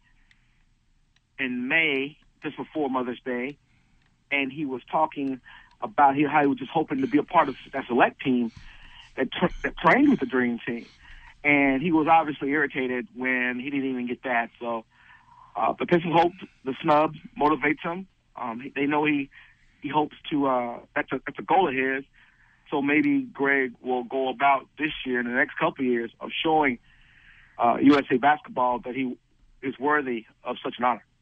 in May, just before Mother's Day, and he was talking about how he was just hoping to be a part of that select team that, tra- that trained with the Dream Team. And he was obviously irritated when he didn't even get that. So uh, the Pistons hope the snub motivates him. Um, they know he he hopes to uh, that's a that's a goal of his. So maybe Greg will go about this year and the next couple of years of showing uh, U S A Basketball that he is worthy of such an honor.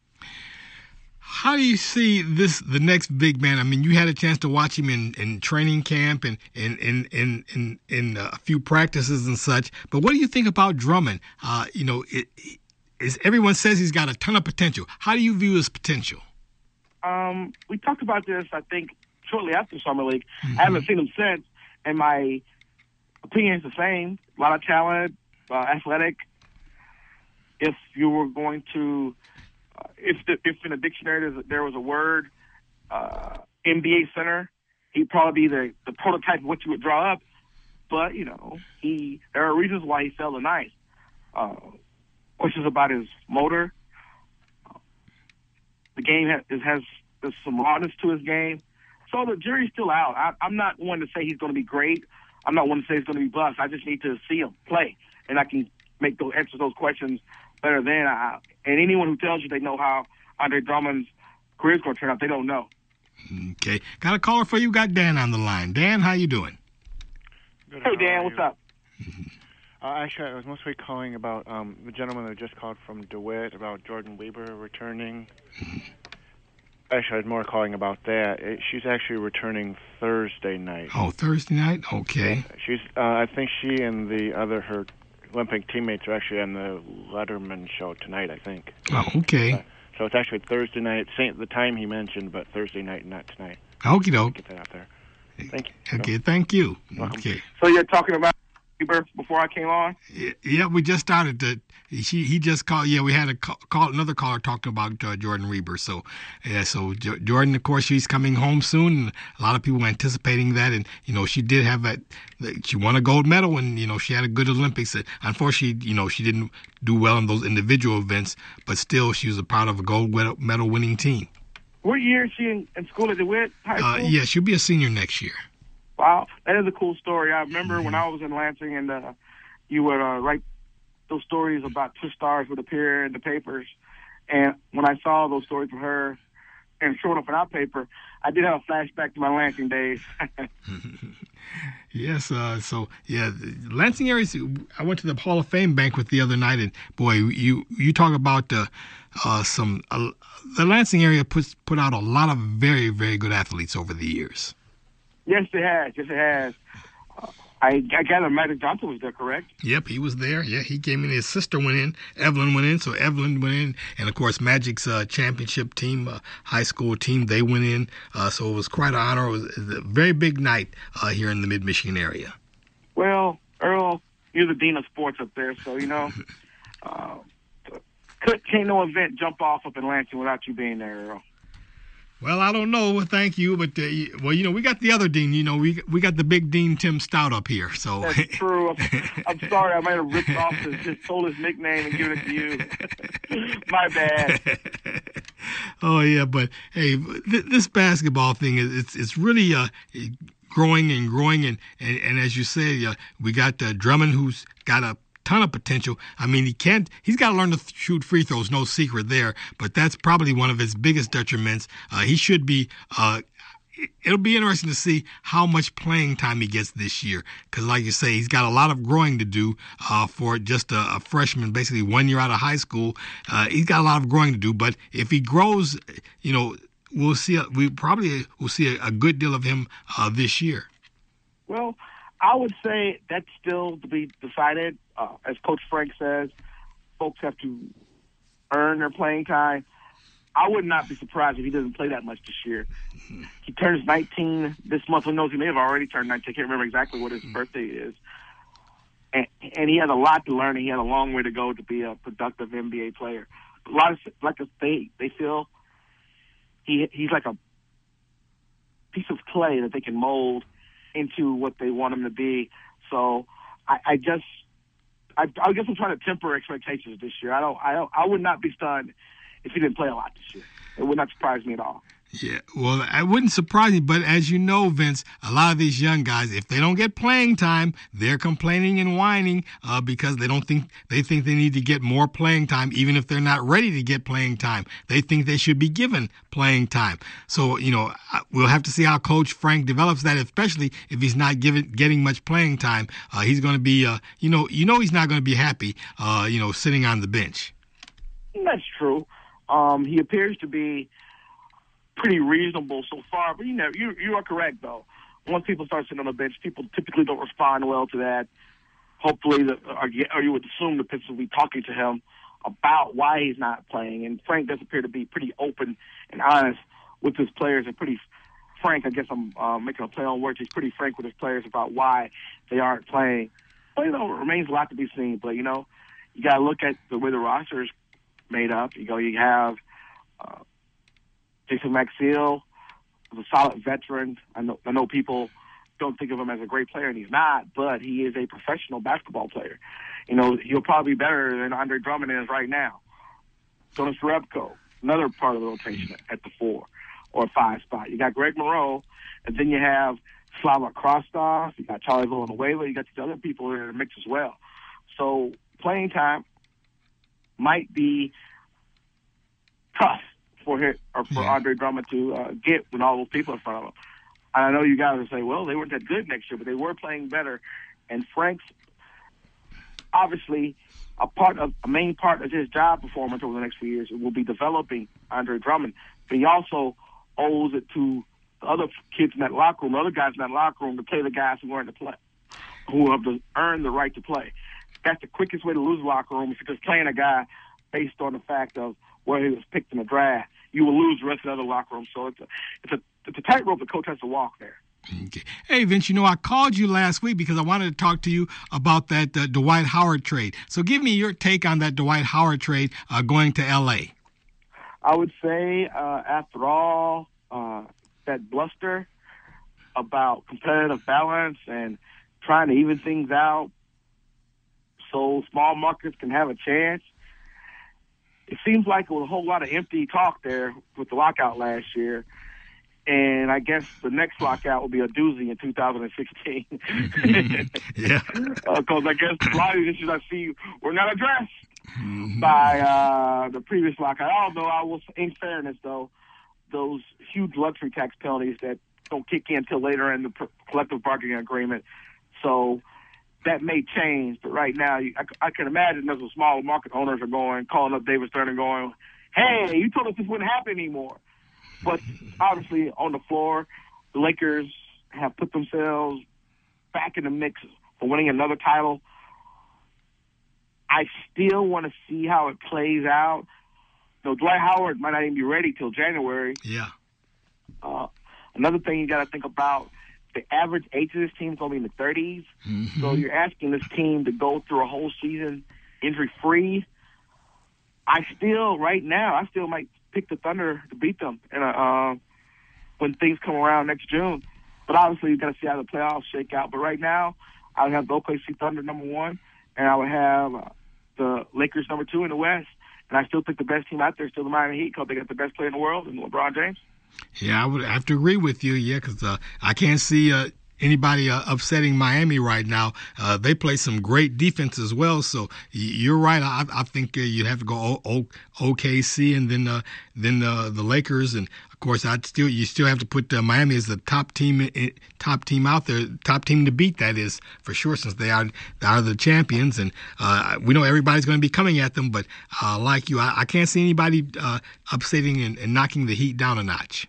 How do you see this, the next big man? I mean, you had a chance to watch him in, in training camp and in in in in, in a few practices and such. But what do you think about Drummond? Uh, you know, it, it, is everyone says he's got a ton of potential. How do you view his potential? Um, we talked about this, I think, shortly after Summer League. Mm-hmm. I haven't seen him since, and my opinion is the same. A lot of talent, uh, athletic. If you were going to Uh, if the, if in a dictionary there was a word, uh, N B A center, he'd probably be the, the prototype of what you would draw up. But, you know, he there are reasons why he fell tonight. Uh, questions about his motor. Uh, the game has, has there's some rawness to his game. So the jury's still out. I, I'm not one to say he's going to be great. I'm not one to say he's going to be bust. I just need to see him play, and I can make those answer those questions better than I. And anyone who tells you they know how Andre Drummond's career is going to turn out, they don't know. Okay. Got a caller for you. Got Dan on the line. Dan, how you doing? Good, Hey, how Dan, are what's you? up? Uh, actually, I was mostly calling about um, the gentleman that just called from DeWitt about Jordan Weber returning. Actually, I was more calling about that. It, she's actually returning Thursday night. Oh, Thursday night? Okay. She's. Uh, I think she and the other her Olympic teammates are actually on the Letterman show tonight. I think. Oh, okay. Uh, so it's actually Thursday night. Same the time he mentioned, but Thursday night, not tonight. Okie doke. Get that out there. Thank you. Okay, thank you. Welcome. Okay. So you're talking about Weber before I came on? Yeah, yeah, we just started to. She he just called. Yeah, we had a call, call another caller talking about uh, Jordan Reber. So yeah, so J- Jordan, of course, she's coming home soon. And a lot of people were anticipating that, and you know, she did have that. She won a gold medal, and you know, she had a good Olympics. Unfortunately, you know, she didn't do well in those individual events, but still, she was a part of a gold medal winning team. What year is she in, in school at DeWitt High School? Uh, yeah, she'll be a senior next year. Wow, that is a cool story. I remember mm-hmm. when I was in Lansing, and uh, you would uh, write those stories about twist stars would appear in the papers. And when I saw those stories from her and showing up in our paper, I did have a flashback to my Lansing days. Yes, uh, so yeah, Lansing area. I went to the Hall of Fame banquet the other night, and boy, you you talk about uh, uh, some. Uh, the Lansing area puts put out a lot of very very good athletes over the years. Yes, it has. Yes, it has. Uh, I, I gather Magic Johnson was there, correct? Yep, he was there. Yeah, he came in. His sister went in. Evelyn went in. So Evelyn went in. And, of course, Magic's uh, championship team, uh, high school team, they went in. Uh, so it was quite an honor. It was a very big night uh, here in the mid-Michigan area. Well, Earl, you're the dean of sports up there. So, you know, uh, could, can't no event jump off up in Lansing without you being there, Earl. Well, I don't know. Thank you, but uh, well, you know, we got the other dean. You know, we we got the big dean, Tim Stout, up here. So that's true. I'm, I'm sorry, I might have ripped off his, just stole his nickname and given it to you. My bad. Oh yeah, but hey, th- this basketball thing is it's it's really uh growing and growing, and and, and as you say, uh, we got uh, Drummond, who's got a ton of potential. I mean, he can't, he's got to learn to shoot free throws, no secret there, but that's probably one of his biggest detriments. Uh, he should be, uh, it'll be interesting to see how much playing time he gets this year. Because like you say, he's got a lot of growing to do uh, for just a, a freshman, basically one year out of high school. Uh, he's got a lot of growing to do, but if he grows, you know, we'll see, we probably will see a, a good deal of him uh, this year. Well, I would say that's still to be decided. Uh, as Coach Frank says, folks have to earn their playing time. I would not be surprised if he doesn't play that much this year. He turns nineteen this month. Who knows? He may have already turned nineteen. I can't remember exactly what his birthday is. And, and he has a lot to learn. And he had a long way to go to be a productive N B A player. A lot of like they they feel he he's like a piece of clay that they can mold into what they want him to be. So I, I just, I, I guess I'm trying to temper expectations this year. I don't, I don't, I would not be stunned if he didn't play a lot this year. It would not surprise me at all. Yeah, well, I wouldn't surprise me, but as you know, Vince, a lot of these young guys, if they don't get playing time, they're complaining and whining uh, because they don't think they think they need to get more playing time, even if they're not ready to get playing time. They think they should be given playing time. So, you know, we'll have to see how Coach Frank develops that, especially if he's not giving getting much playing time. Uh, he's going to be, uh, you know, you know, he's not going to be happy, uh, you know, sitting on the bench. That's true. Um, he appears to be pretty reasonable so far, but you know, you you are correct though. Once people start sitting on the bench, people typically don't respond well to that. Hopefully, the, or, or you would assume the Pistons will be talking to him about why he's not playing. And Frank does appear to be pretty open and honest with his players, and pretty frank. I guess I'm uh, making a play on words. He's pretty frank with his players about why they aren't playing. But you know, it remains a lot to be seen. But you know, you got to look at the way the roster is made up. You go, you have. Uh, Jason Maxiell is a solid veteran. I know I know people don't think of him as a great player, and he's not, but he is a professional basketball player. You know, he'll probably be better than Andre Drummond is right now. Jonas Jerebko, another part of the rotation at the four or five spot. You got Greg Monroe, and then you have Slava Krostov, you got Charlie Villanueva, you got these other people in the mix as well. So playing time might be tough for him, or for yeah. Andre Drummond to uh, get when all those people in front of him. I know you guys will say, well, they weren't that good next year, but they were playing better. And Frank's obviously a part of a main part of his job performance over the next few years will be developing Andre Drummond. But he also owes it to the other kids in that locker room, the other guys in that locker room, to play the guys who earned to play, who have earned the right to play. That's the quickest way to lose a locker room, if you're just playing a guy based on the fact of where he was picked in the draft. You will lose the rest of the other locker room. So it's a it's a it's a tightrope the coach has to walk there. Okay. Hey, Vince, you know, I called you last week because I wanted to talk to you about that uh, Dwight Howard trade. So give me your take on that Dwight Howard trade uh, going to L A. I would say, uh, after all, uh, that bluster about competitive balance and trying to even things out so small markets can have a chance, it seems like it was a whole lot of empty talk there with the lockout last year. And I guess the next lockout will be a doozy in two thousand sixteen. Yeah. Because uh, I guess a lot of these issues I see were not addressed mm-hmm. by uh, the previous lockout. Although I will, in fairness, though, those huge luxury tax penalties that don't kick in until later in the collective bargaining agreement. So that may change. But right now, I, I can imagine those small market owners are going, calling up David Stern and going, hey, you told us this wouldn't happen anymore. But obviously, on the floor, the Lakers have put themselves back in the mix for winning another title. I still want to see how it plays out. You know, Dwight Howard might not even be ready till January. Yeah. Uh, another thing you got to think about, the average age of this team is only in the thirties. Mm-hmm. So you're asking this team to go through a whole season injury-free. I still, right now, I still might pick the Thunder to beat them in a, uh, when things come around next June. But obviously, you've got to see how the playoffs shake out. But right now, I would have the O K C Thunder number one, and I would have uh, the Lakers number two in the West. And I still think the best team out there is still the Miami Heat because they got the best player in the world, and LeBron James. Yeah, I would have to agree with you, yeah, because uh, I can't see uh, anybody uh, upsetting Miami right now. Uh, they play some great defense as well, so you're right. I, I think uh, you have to go o- o- O K C and then uh, then uh, the Lakers, and of course, I'd still you still have to put uh, Miami as the top team top team out there, top team to beat. That is for sure, since they are they are the champions, and uh, we know everybody's going to be coming at them. But uh, like you, I, I can't see anybody uh, upsetting and, and knocking the Heat down a notch.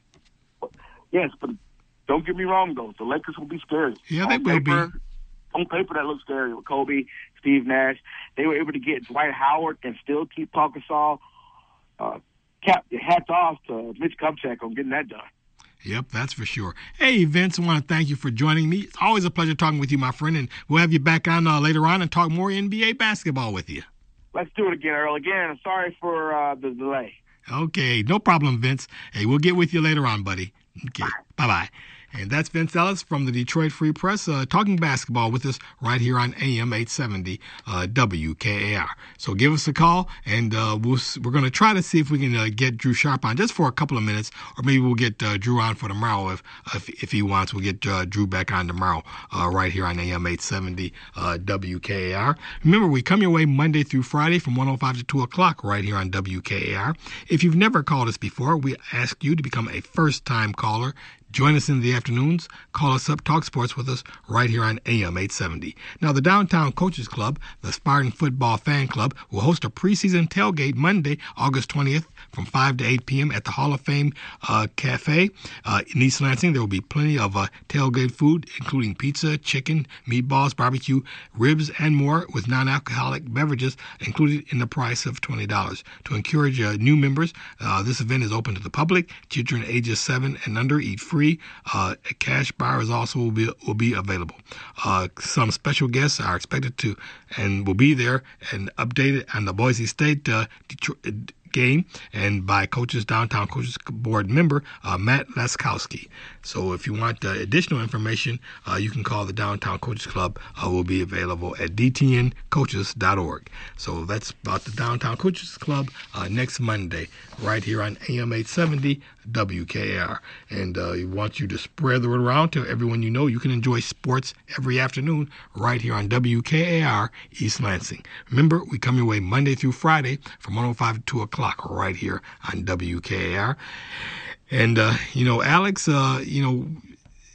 Yes, but don't get me wrong, though. The Lakers will be scary. Yeah, they on will paper, be. On paper, that looks scary with Kobe, Steve Nash. They were able to get Dwight Howard and still keep Paul Gasol. Uh, cap, hats off to Mitch Kupchak on getting that done. Yep, that's for sure. Hey, Vince, I want to thank you for joining me. It's always a pleasure talking with you, my friend, and we'll have you back on uh, later on and talk more N B A basketball with you. Let's do it again, Earl. Again, sorry for uh, the delay. Okay, no problem, Vince. Hey, we'll get with you later on, buddy. Okay, bye-bye. And that's Vince Ellis from the Detroit Free Press uh, talking basketball with us right here on A M eight seventy uh, W K A R. So give us a call, and uh, we'll, we're going to try to see if we can uh, get Drew Sharp on just for a couple of minutes, or maybe we'll get uh, Drew on for tomorrow if if, if he wants. We'll get uh, Drew back on tomorrow uh, right here on A M eight seventy uh, W K A R. Remember, we come your way Monday through Friday from one oh five to two o'clock right here on W K A R. If you've never called us before, we ask you to become a first-time caller. Join us in the afternoons. Call us up, talk sports with us right here on A M eight seventy. Now, the Downtown Coaches Club, the Spartan Football Fan Club, will host a preseason tailgate Monday, August twentieth from five to eight p.m. at the Hall of Fame uh, Cafe uh, in East Lansing. There will be plenty of uh, tailgate food, including pizza, chicken, meatballs, barbecue, ribs, and more, with non-alcoholic beverages included in the price of twenty dollars. To encourage uh, new members, uh, this event is open to the public. Children ages seven and under eat free. Uh, a cash bar is also will be will be available. Uh, some special guests are expected to and will be there and updated on the Boise State uh, Detroit game and by coaches downtown coaches board member uh, Matt Laskowski. So if you want uh, additional information, uh, you can call the Downtown Coaches Club. Uh, will be available at d t n coaches dot org. So that's about the Downtown Coaches Club uh, next Monday right here on A M eight seventy W K A R. And uh, we want you to spread the word around to everyone you know. You can enjoy sports every afternoon right here on W K A R East Lansing. Remember, we come your way Monday through Friday from one oh five to two o'clock right here on W K A R. And, uh, you know, Alex, uh, you know,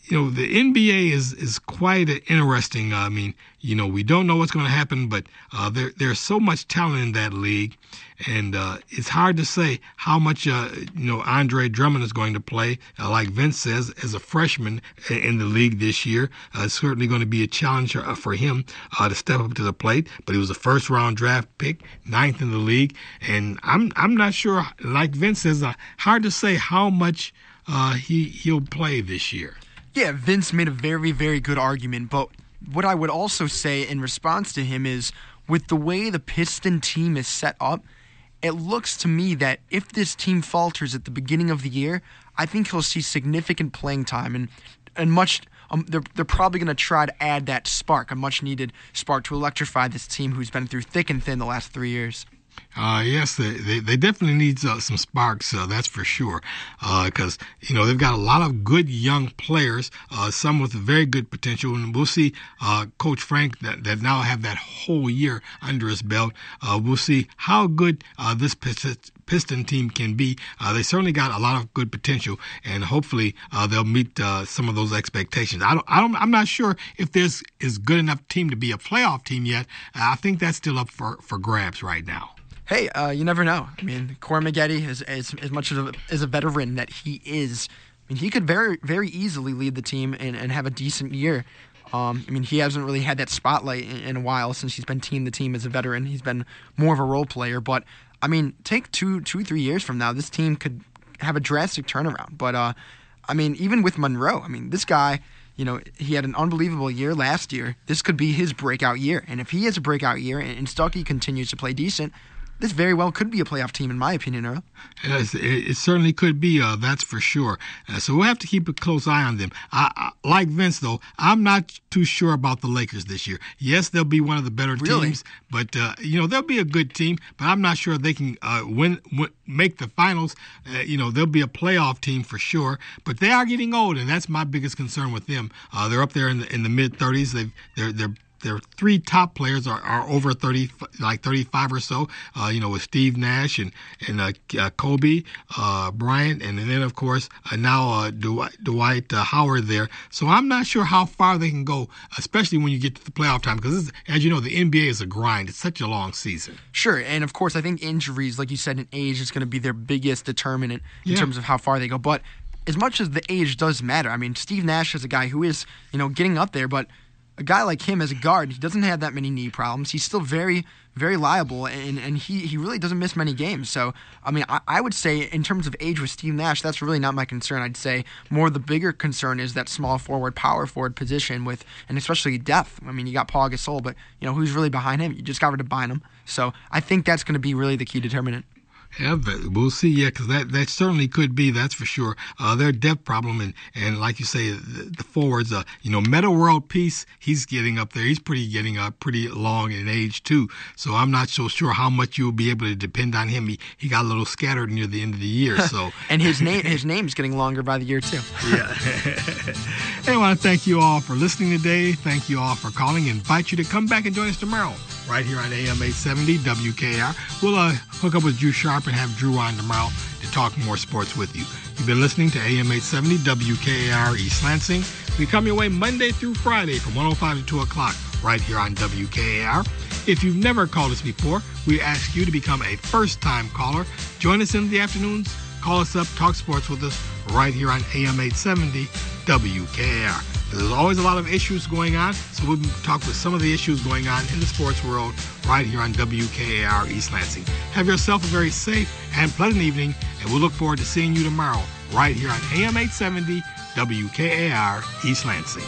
you know, the N B A is, is quite interesting. I mean, you know, we don't know what's going to happen, but uh, there there's so much talent in that league, and uh, it's hard to say how much, uh, you know, Andre Drummond is going to play. Uh, like Vince says, as a freshman in the league this year, uh, it's certainly going to be a challenge for him uh, to step up to the plate. But he was a first-round draft pick, ninth in the league, and I'm I'm not sure. Like Vince says, uh, hard to say how much uh, he he'll play this year. Yeah, Vince made a very, very good argument, but what I would also say in response to him is, with the way the Piston team is set up, it looks to me that if this team falters at the beginning of the year, I think he'll see significant playing time, and and much. Um, they're they're probably going to try to add that spark, a much-needed spark to electrify this team who's been through thick and thin the last three years. Uh, yes, they, they, they definitely need uh, some sparks, uh, that's for sure, because, uh, you know, they've got a lot of good young players, uh, some with very good potential, and we'll see uh, Coach Frank that, that now have that whole year under his belt. Uh, we'll see how good uh, this Piston team can be. Uh, they certainly got a lot of good potential, and hopefully uh, they'll meet uh, some of those expectations. I don't, I don't, I'm not sure if there's is good enough team to be a playoff team yet. Uh, I think that's still up for, for grabs right now. Hey, uh, you never know. I mean, Corey Maggette, is as, as much of a, as a veteran that he is, I mean, he could very, very easily lead the team and, and have a decent year. Um, I mean, he hasn't really had that spotlight in, in a while since he's been team the team as a veteran. He's been more of a role player. But, I mean, take two, two, three years from now, this team could have a drastic turnaround. But, uh, I mean, even with Monroe, I mean, this guy, you know, he had an unbelievable year last year. This could be his breakout year. And if he has a breakout year and, and Stuckey continues to play decent, this very well could be a playoff team, in my opinion, Earl. Yes, it, it certainly could be, uh, that's for sure. Uh, so we'll have to keep a close eye on them. I, I, like Vince, though, I'm not too sure about the Lakers this year. Yes, they'll be one of the better really? teams, but, uh, you know, they'll be a good team, but I'm not sure they can uh, win, win, make the finals. Uh, you know, they'll be a playoff team for sure, but they are getting old, and that's my biggest concern with them. Uh, they're up there in the, in the mid-thirties. They've, they're they're Their three top players are, are over thirty, like thirty-five or so. Uh, you know, with Steve Nash and and uh, uh, Kobe uh, Bryant, and then of course uh, now uh, Dwight, Dwight uh, Howard there. So I'm not sure how far they can go, especially when you get to the playoff time, because as you know, the N B A is a grind. It's such a long season. Sure, and of course, I think injuries, like you said, in age is going to be their biggest determinant in yeah. terms of how far they go. But as much as the age does matter, I mean, Steve Nash is a guy who is, you know, getting up there, but a guy like him as a guard, he doesn't have that many knee problems. He's still very, very liable, and, and he, he really doesn't miss many games. So, I mean, I, I would say in terms of age with Steve Nash, that's really not my concern. I'd say more the bigger concern is that small forward, power forward position with, and especially depth. I mean, you got Paul Gasol, but, you know, who's really behind him? You just got rid of Bynum. So I think that's going to be really the key determinant. Yeah, but we'll see. Yeah, because that, that certainly could be. That's for sure. Uh, their depth problem, and, and like you say, the, the forwards. Uh, you know, Metta World Peace. He's getting up there. He's pretty getting up pretty long in age too. So I'm not so sure how much you'll be able to depend on him. He he got a little scattered near the end of the year. So and his name his name's getting longer by the year too. Yeah. Hey, I want to thank you all for listening today. Thank you all for calling. Invite you to come back and join us tomorrow, right here on A M eight seventy W K A R. We'll uh, hook up with Drew Sharp and have Drew on tomorrow to talk more sports with you. You've been listening to A M eight seventy W K A R East Lansing. We come your way Monday through Friday from one oh five to two o'clock right here on W K A R. If you've never called us before, we ask you to become a first-time caller. Join us in the afternoons. Call us up, talk sports with us right here on A M eight seventy W K A R. There's always a lot of issues going on, so we'll talk with some of the issues going on in the sports world right here on W K A R East Lansing. Have yourself a very safe and pleasant evening, and we'll look forward to seeing you tomorrow right here on A M eight seventy W K A R East Lansing.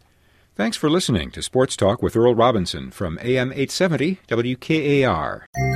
Thanks for listening to Sports Talk with Earl Robinson from A M eight seventy W K A R.